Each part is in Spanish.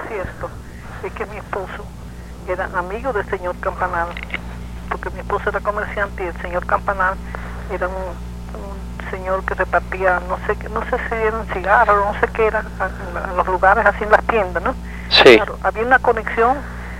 cierto es que mi esposo era amigo del señor Campanal, porque mi esposo era comerciante y el señor Campanal era un señor que repartía, no sé si eran cigarros, no sé qué era, en los lugares así en las tiendas, ¿no? Sí. Claro, había una conexión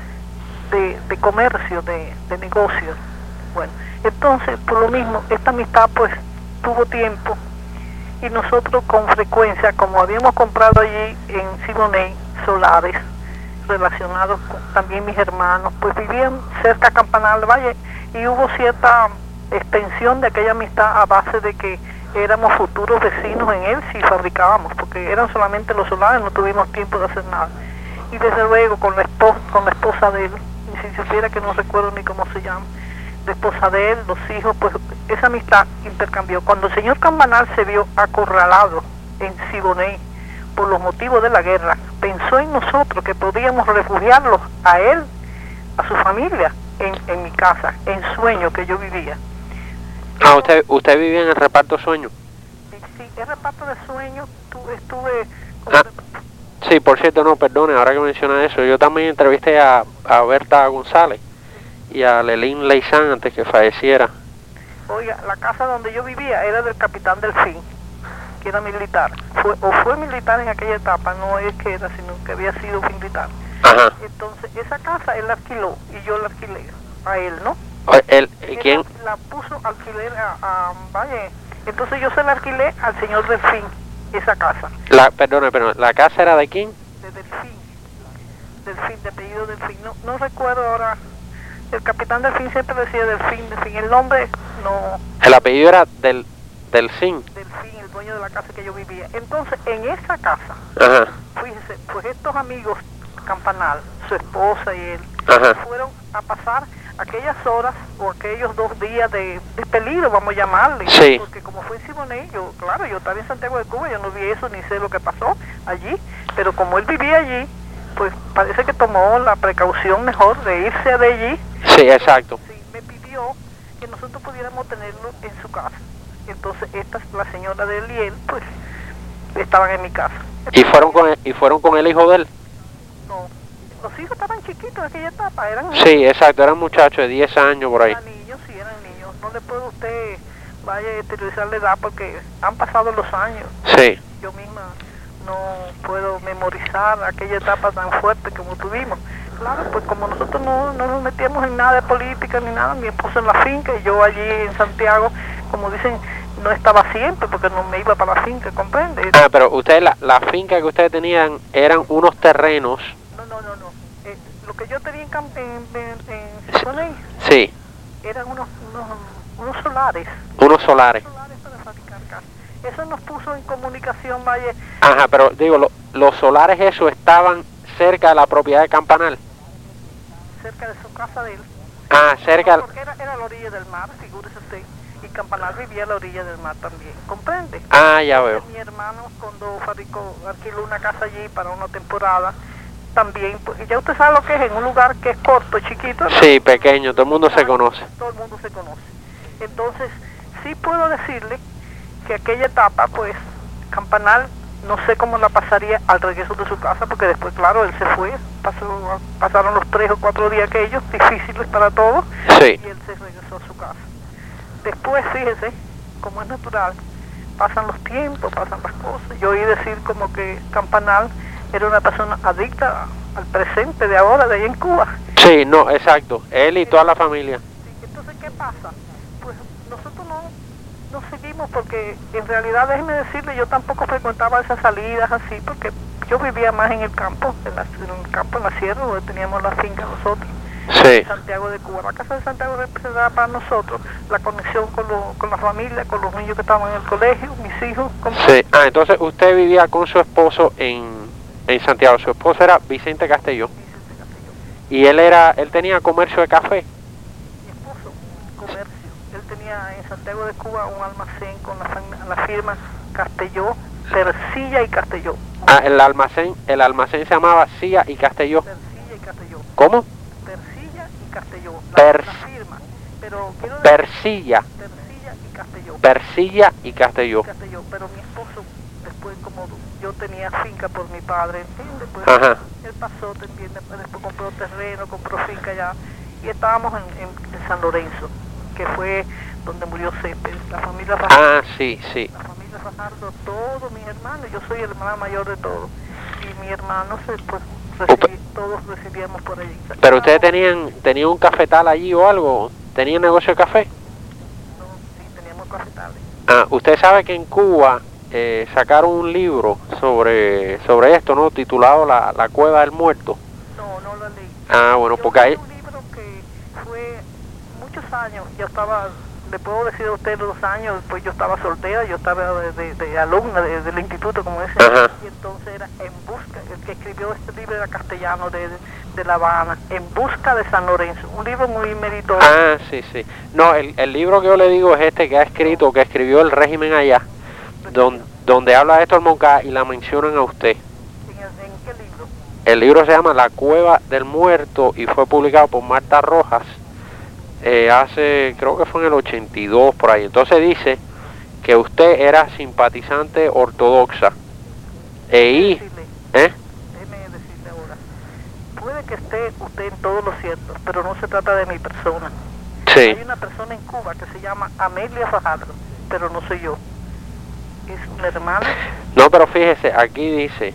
de comercio, de negocios. Bueno, entonces, por lo mismo, esta amistad pues tuvo tiempo y nosotros con frecuencia, como habíamos comprado allí en Siboney solares relacionados con también mis hermanos, pues vivían cerca a Campanal del Valle y hubo cierta extensión de aquella amistad a base de que éramos futuros vecinos en él si fabricábamos, porque eran solamente los solares, no tuvimos tiempo de hacer nada. Y desde luego con la esposa de él, y si supiera que no recuerdo ni cómo se llama, la esposa de él, los hijos, pues esa amistad intercambió. Cuando el señor Campanal se vio acorralado en Siboney por los motivos de la guerra, pensó en nosotros que podíamos refugiarlos a él, a su familia, en mi casa, en Sueño que yo vivía. Ah, usted vivía en el reparto Sueño. Sí, el reparto de Sueño, estuve... Sí, por cierto, no, perdone, ahora que menciona eso, yo también entrevisté a Berta González y a Lelín Leizán antes que falleciera. Oiga, la casa donde yo vivía era del capitán Delfín, que era militar. Fue militar en aquella etapa, no es que era, sino que había sido militar. Ajá. Entonces, esa casa él la alquiló y yo la alquilé a él, ¿no? ¿Quién? La puso alquiler vaya, entonces yo se la alquilé al señor Delfín, esa casa. Perdone, pero ¿la casa era de quién? De Delfín, de apellido Delfín. No recuerdo ahora. El capitán Delfín siempre decía Delfín. El nombre no... El apellido era Delfín. Delfín, el dueño de la casa que yo vivía. Entonces, en esa casa, ajá, fíjese, pues estos amigos Campanal, su esposa y él, ajá, fueron a pasar aquellas horas o aquellos 2 días de peligro, vamos a llamarle. Sí. Porque como fue en Siboney, yo estaba en Santiago de Cuba, yo no vi eso ni sé lo que pasó allí, pero como él vivía allí, pues parece que tomó la precaución mejor de irse de allí. Sí, exacto. Sí, me pidió que nosotros pudiéramos tenerlo en su casa. Entonces la señora de él y él, pues, estaban en mi casa. ¿Y fueron con el hijo de él? No, los hijos estaban chiquitos en aquella etapa, eran niños. Sí, exacto, eran muchachos de 10 años por ahí. Eran niños, sí, eran niños. No le puede usted, vaya a utilizar la edad porque han pasado los años. Sí. Yo misma no puedo memorizar aquella etapa tan fuerte como tuvimos. Claro, pues como nosotros no nos metíamos en nada de política ni nada, mi esposo en la finca y yo allí en Santiago, como dicen, no estaba siempre porque no me iba para la finca, ¿comprende? Ah, pero ustedes, la finca que ustedes tenían eran unos terrenos. No. Lo que yo tenía en Siboney, sí, eran unos solares. Unos solares. Para fabricar casas. Eso nos puso en comunicación, vaya. Ajá, pero digo, los solares esos estaban cerca de la propiedad de Campanal. Cerca de su casa de él. Ah, cerca. Porque era a la orilla del mar, figúrese usted. Y Campanal vivía a la orilla del mar también, ¿comprende? Ah, ya veo. Mi hermano cuando alquiló una casa allí para una temporada, también, pues, ya usted sabe lo que es, en un lugar que es corto, chiquito, ¿no? Sí, pequeño, todo el mundo se conoce. Todo el mundo se conoce. Entonces, sí puedo decirle que aquella etapa, pues, Campanal, no sé cómo la pasaría al regreso de su casa, porque después, claro, él se fue, pasaron los 3 o 4 días aquellos, difíciles para todos, sí, y él se regresó a su casa. Después, fíjese, como es natural, pasan los tiempos, pasan las cosas. Yo oí decir como que Campanal era una persona adicta al presente de ahora, de ahí en Cuba. Sí, no, exacto, él y toda la familia. Sí, entonces, ¿qué pasa? Pues nosotros no seguimos porque en realidad, déjeme decirle, yo tampoco frecuentaba esas salidas así porque yo vivía más en el campo, en la sierra, donde teníamos la finca nosotros. Sí. Santiago de Cuba. La casa de Santiago representaba para nosotros la conexión con la familia, con los niños que estaban en el colegio, mis hijos. Sí. Ah, entonces usted vivía con su esposo en Santiago. Su esposo era Vicente Castelló. Y él tenía comercio de café. Mi esposo, comercio. Él tenía en Santiago de Cuba un almacén con la firma Castelló, Persilla y Castelló. Ah, el almacén se llamaba Silla y Castelló. Persilla y Castelló. ¿Cómo? Castelló, la firma, pero quiero decir, Persilla y Castelló. Persilla y Castelló. Pero mi esposo, después como yo tenía finca por mi padre, ¿entiendes? Pues ajá, él pasó también, después compró terreno, compró finca allá, y estábamos en San Lorenzo, que fue donde murió Céspedes, la familia Fajardo. Ah, sí, sí. La familia Fajardo, todos mis hermanos, yo soy el hermano mayor de todos, y mi hermano todos residíamos por allí. ¿Pero ustedes tenían un cafetal allí o algo? ¿Tenían negocio de café? No, sí, teníamos cafetales. Ah, usted sabe que en Cuba sacaron un libro sobre esto, ¿no? Titulado La Cueva del Muerto. No, no lo leí. Ah, bueno, porque ahí... un libro que fue muchos años, yo estaba, le puedo decir a usted 2 años, después yo estaba soltera, yo estaba de alumna del instituto, como ese, y entonces era En Busca, el que escribió este libro era castellano de La Habana, En Busca de San Lorenzo, un libro muy meritorio. Ah, sí, sí. No, el libro que yo le digo es este que escribió el régimen allá, donde habla de Héctor Moncada y la mencionan a usted. ¿En qué libro? El libro se llama La Cueva del Muerto y fue publicado por Marta Rojas hace, creo que fue en el 82 por ahí. Entonces dice que usted era simpatizante ortodoxa. Déjeme decirle ahora, puede que esté usted en todo lo cierto, pero no se trata de mi persona. Sí. Hay una persona en Cuba que se llama Amelia Fajardo, pero no soy yo. Es una hermana. No, pero fíjese, aquí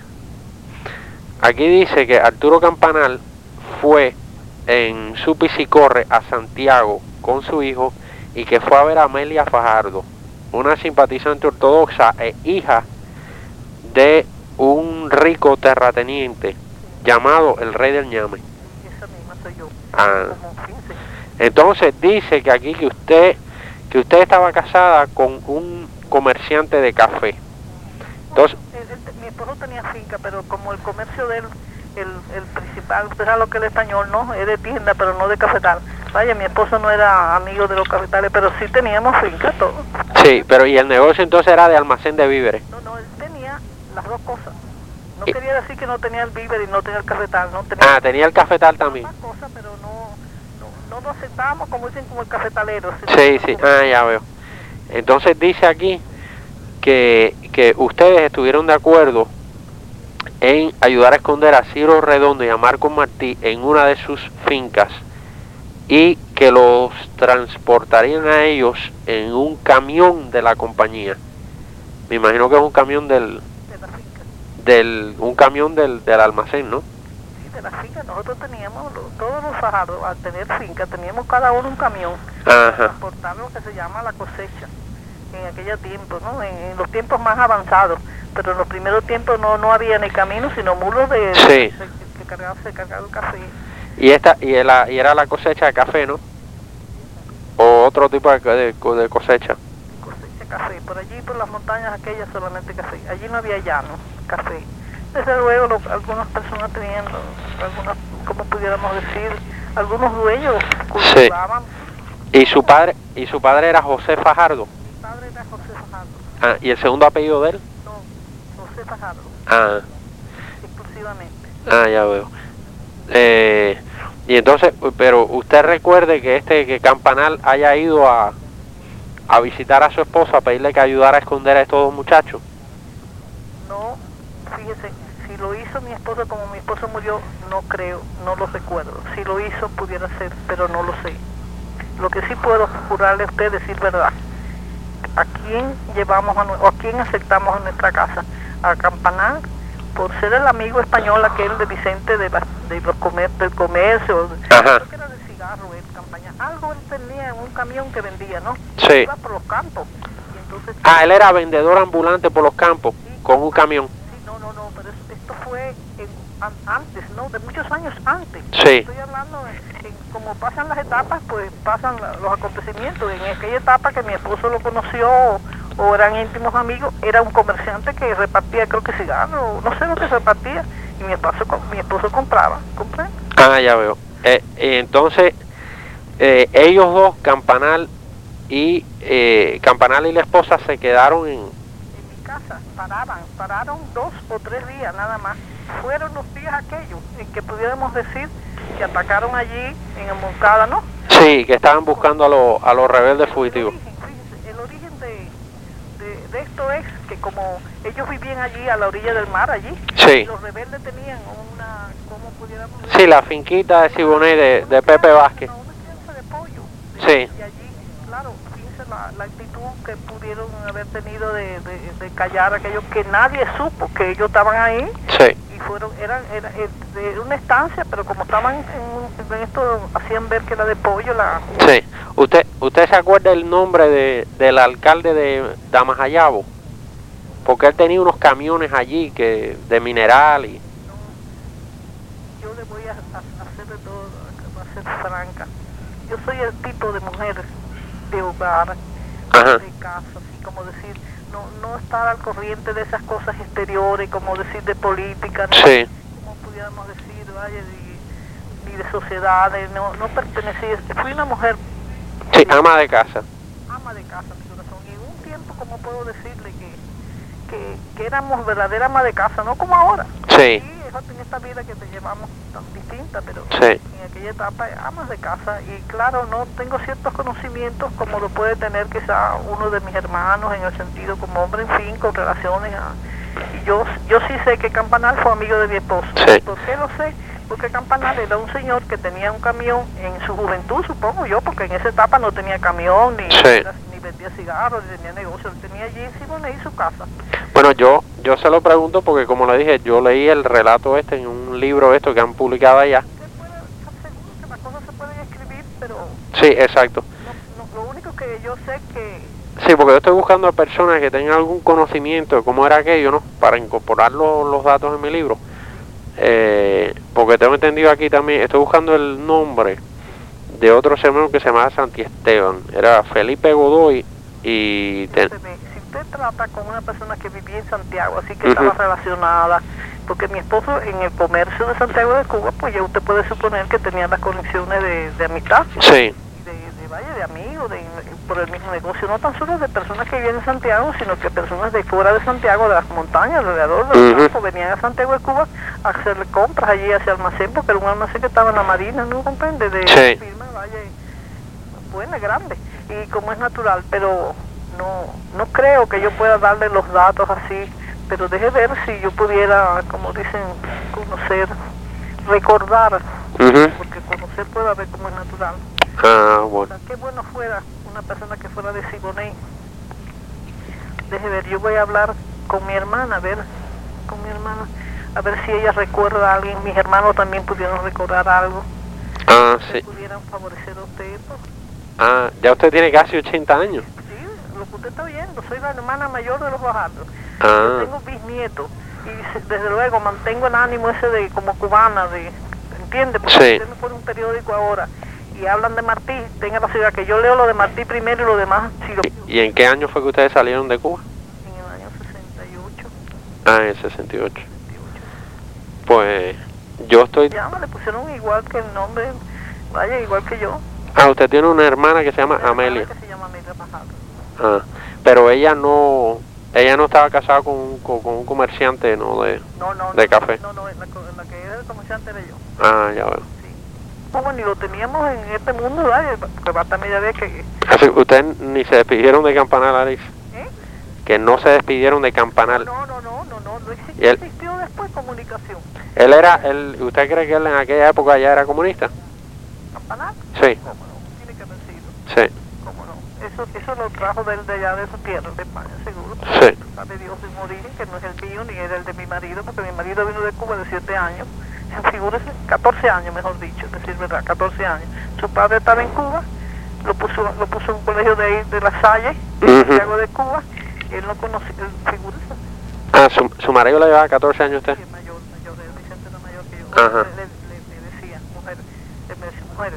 dice que Arturo Campanal fue en su piscicorre a Santiago con su hijo y que fue a ver a Amelia Fajardo, una simpatizante ortodoxa e hija de un rico terrateniente llamado el Rey del Ñame. Esa misma soy yo. Ah. Entonces dice que aquí que usted estaba casada con un comerciante de café. Entonces, mi esposo tenía finca, pero como el comercio de él, el principal, usted sabe lo que es el español, ¿no? Es de tienda, pero no de cafetal. Vaya, mi esposo no era amigo de los cafetales, pero sí teníamos finca, todo. Sí, pero ¿y el negocio entonces era de almacén de víveres? No, él tenía las dos cosas. No quería decir que no tenía el víver y no tenía el cafetal, no tenía... tenía el cafetal también. Más cosas, pero no lo aceptábamos, como dicen, como el cafetalero. Sí, ya veo. Entonces dice aquí que ustedes estuvieron de acuerdo en ayudar a esconder a Ciro Redondo y a Marcos Martí en una de sus fincas y que los transportarían a ellos en un camión de la compañía. Me imagino que es un camión del almacén, ¿no? Sí, de la finca. Nosotros teníamos, todos los Fajardos, al tener finca, teníamos cada uno un camión para transportar lo que se llama la cosecha. En aquellos tiempos, ¿no? En los tiempos más avanzados, pero en los primeros tiempos no había ni camino, sino mulos que se cargaba el café. Y era la cosecha de café, ¿no? O otro tipo de cosecha. Cosecha café, por allí por las montañas aquellas solamente café, allí no había llano, café. Desde luego algunas personas tenían, como pudiéramos decir, algunos dueños cultivaban. Sí. ¿Y su padre era José Fajardo? Mi padre era José Fajardo. Ah, ¿y el segundo apellido de él? No, José Fajardo. Ah. Exclusivamente. Ah, ya veo. Y entonces, pero usted recuerde que Campanal haya ido a visitar a su esposa a pedirle que ayudara a esconder a estos dos muchachos. No, fíjese, si lo hizo mi esposo, como mi esposo murió, no creo, no lo recuerdo. Si lo hizo pudiera ser, pero no lo sé. Lo que sí puedo jurarle a usted, decir verdad, ¿a quién llevamos o a quién aceptamos en nuestra casa? A Campanal, por ser el amigo español aquel de Vicente del comercio, creo que era de cigarro, Campaña, algo él tenía en un camión que vendía, ¿no? Sí. Iba por los campos. Y entonces, él era vendedor ambulante por los campos, sí, con un camión. Sí, no, pero esto fue antes, ¿no? De muchos años antes. Sí. Estoy hablando, como pasan las etapas, pues pasan los acontecimientos. En aquella etapa que mi esposo lo conoció, o eran íntimos amigos, era un comerciante que repartía, creo que cigarros, no sé lo que repartía, y mi esposo compraba. Ya veo. Entonces, ellos dos, Campanal y la esposa, se quedaron en mi casa, pararon 2 o 3 días nada más. Fueron los días aquellos en que pudiéramos decir que atacaron allí en el Moncada, ¿no? Sí, que estaban buscando a los rebeldes fugitivos. El origen de esto es que como ellos vivían allí a la orilla del mar, allí, sí, los rebeldes tenían pudiéramos ver. Sí, la finquita de Siboney de Pepe Vázquez. Una crianza de pollo. Sí. Y allí, claro, fíjense la actitud que pudieron haber tenido de callar a aquellos que nadie supo que ellos estaban ahí. Sí. Y fueron, era de una estancia, pero como estaban en esto, hacían ver que era de pollo la... Sí. ¿Usted se acuerda el nombre del alcalde de Damajayabo? Porque él tenía unos camiones allí que de mineral y... Yo le voy a hacer de todo, va a ser franca. Yo soy el tipo de mujer de hogar, Ajá. de casa, así como decir, no estar al corriente de esas cosas exteriores, como decir de política, ¿no? Sí. Como pudiéramos decir, vaya, ni de sociedades, no pertenecía, fui una mujer... Sí, ama de casa. Ama de casa, mi corazón, y en un tiempo, como puedo decirle, que éramos verdadera ama de casa, no como ahora. Sí. En esta vida que te llevamos tan distinta, pero Sí. en aquella etapa amas de casa, y claro, no tengo ciertos conocimientos como lo puede tener quizá uno de mis hermanos, en el sentido como hombre, en fin, con relaciones a... Y yo sí sé que Campanal fue amigo de mi esposo. Sí. ¿Por qué lo sé? Porque Campanal era un señor que tenía un camión en su juventud, supongo yo, porque en esa etapa no tenía camión, Sí. ni vendía cigarros, ni tenía negocio, él tenía allí en Siboney su casa. Bueno, yo se lo pregunto porque, como le dije, yo leí el relato en un libro que han publicado allá. Usted puede estar seguro que las cosas se pueden escribir, pero... Sí, exacto. Lo único que yo sé que... Sí, porque yo estoy buscando a personas que tengan algún conocimiento de cómo era aquello, ¿no? Para incorporar los datos en mi libro. Porque tengo entendido aquí también, estoy buscando el nombre de otro señor que se llamaba Santi Esteban. Era Felipe Godoy y... Si usted trata con una persona que vivía en Santiago, así que estaba relacionada, porque mi esposo en el comercio de Santiago de Cuba, pues ya usted puede suponer que tenía las conexiones de amistad. Sí. De amigos, por el mismo negocio, no tan solo de personas que viven en Santiago, sino que personas de fuera de Santiago, de las montañas, alrededor de los campos, venían a Santiago de Cuba a hacerle compras allí hacia el almacén, porque era un almacén que estaba en la Marina, ¿no comprende? De firma, vaya, buena, grande, y como es natural, pero no creo que yo pueda darle los datos así, pero deje ver si yo pudiera, como dicen, conocer, recordar, porque conocer puede ver como es natural. Ah, bueno. O sea, qué bueno fuera una persona que fuera de Siboney. Deje ver, yo voy a hablar con mi hermana, a ver si ella recuerda a alguien. Mis hermanos también pudieron recordar algo. Ah, sí. Pudieran favorecer a usted. Pues. Ah, ya usted tiene casi 80 años. Sí, lo que usted está viendo, soy la hermana mayor de los Bajardos. Ah. Yo tengo bisnietos y desde luego mantengo el ánimo ese de como cubana, ¿entiende? Porque Sí. usted me pone un periódico ahora y hablan de Martí, tenga la ciudad que yo leo lo de Martí primero y lo demás si lo... ¿Y en qué año fue que ustedes salieron de Cuba? En el año 68. Ah, en el 68. Pues yo estoy... Ya le pusieron igual que el nombre, vaya, igual que yo. Ah, usted tiene una hermana que se llama Amelia. Que se llama Amelia Pajado. Ah, pero ella no estaba casada con un comerciante, ¿no? De café. No, la que era el comerciante era yo. Ah, ya veo. Como ni lo teníamos en este mundo, ¿vale? Porque basta media vez que... Así, ¿ustedes ni se despidieron de Campanal, Alice? Que no se despidieron de Campanal. No existió después comunicación. ¿Usted cree que él en aquella época ya era comunista? ¿Campanal? Sí. ¿Cómo no? Tiene que haber sido. Sí. ¿Cómo no? Eso lo trajo de allá de su tierra, de España, seguro. Sí. Sabe Dios de un origen que no es el mío ni era el de mi marido, porque mi marido vino de Cuba de 7 años. Figúrese, 14 años mejor dicho, es decir, verdad, 14 años. Su padre estaba en Cuba, lo puso en un colegio de La Salle, en Santiago de Cuba, y él no conocía, figúrese. Ah, su marido le llevaba 14 años a usted. Sí, mayor, Vicente era mayor que yo. Ajá. Le decía, mujeres,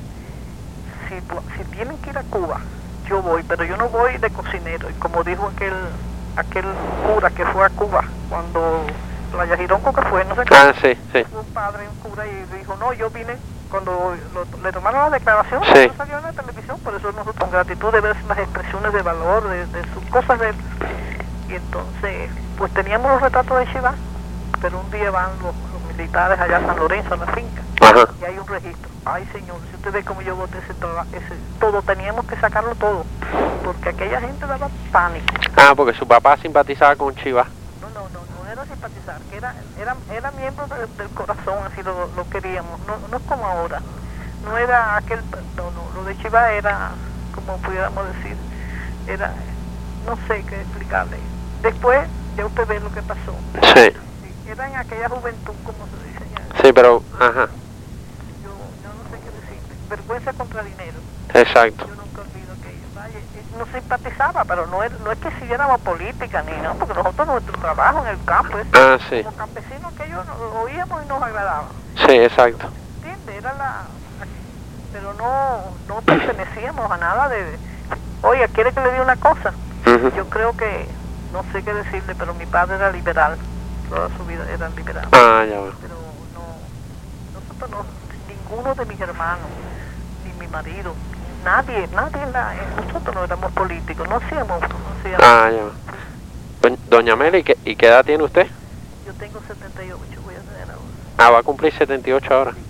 si tienen que ir a Cuba, yo voy, pero yo no voy de cocinero. Y como dijo aquel cura que fue a Cuba, cuando Playa Gironco que fue, no sé qué. Ah, sí, sí. Un padre, un cura, y dijo, no, yo vine, cuando le tomaron la declaración, sí. no salió en la televisión, por eso nosotros con gratitud de ver las expresiones de valor, de sus cosas de él. Y entonces, pues teníamos los retratos de Chivá, pero un día van los militares allá a San Lorenzo, a la finca, Ajá. y hay un registro. Ay, señor, si usted ve cómo yo boté ese todo, teníamos que sacarlo todo, porque aquella gente daba pánico. Ah, porque su papá simpatizaba con Chivas. No era simpatizante. simpatizar, que era miembro del corazón, así lo queríamos, no es como ahora. No era aquel, no, lo de Chivas era, como pudiéramos decir, era, no sé qué explicarle. Después, ya usted ve lo que pasó. Sí. Sí, era en aquella juventud, como se dice ya. Sí, pero, ajá. Yo no sé qué decirte. Vergüenza contra dinero. Exacto. Yo nunca olvido aquello. Vaya, no simpatizaba, pero no es que siguiéramos política ni nada, porque nosotros nuestro trabajo en el campo es Sí. como campesinos que ellos lo oíamos y nos agradaba. Sí, exacto. ¿Entiendes? Era pero no pertenecíamos a nada de, oye, ¿quiere que le diga una cosa? Yo creo que, no sé qué decirle, pero mi padre era liberal, toda su vida era liberal. Ah, ya veo. Pero nosotros ninguno de mis hermanos, ni mi marido, nadie nosotros no éramos políticos, no hacíamos. Ah, ya. Doña Meli, ¿y qué edad tiene usted? Yo tengo 78, voy a tener ahora. Ah, va a cumplir 78 ahora.